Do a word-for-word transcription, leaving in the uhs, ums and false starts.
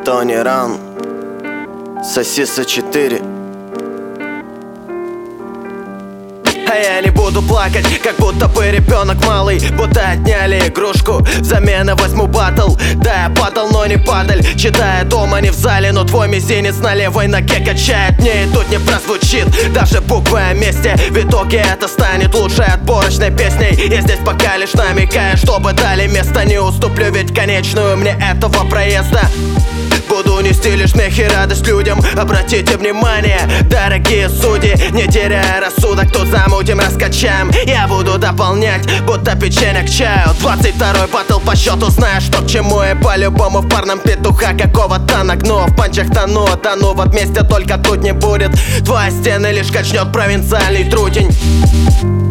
Тони Ран, Сосиса четыре. А я не буду плакать, как будто бы ребенок малый, будто отняли игрушку, взамен возьму батл. Да, я падал, но не падаль, читая дома, не в зале, но твой мизинец на левой ноге качает. Мне и тут не прозвучит даже буквы о месте. В итоге это станет лучшей отборочной песней. Я здесь пока лишь намекаю, чтобы дали место. Не уступлю, ведь конечную мне этого проезда. Буду нести лишь смех и радость людям. Обратите внимание, дорогие судьи, не теряя рассудок, тут замутим, раскачаем. Я буду дополнять, будто печенье к чаю. Двадцать второй батл по счету, знаешь, что к чему. И по-любому в парном петуха какого-то нагну. В панчах тону, тону вот вместе, только тут не будет. Твоя стены лишь качнет провинциальный трутень.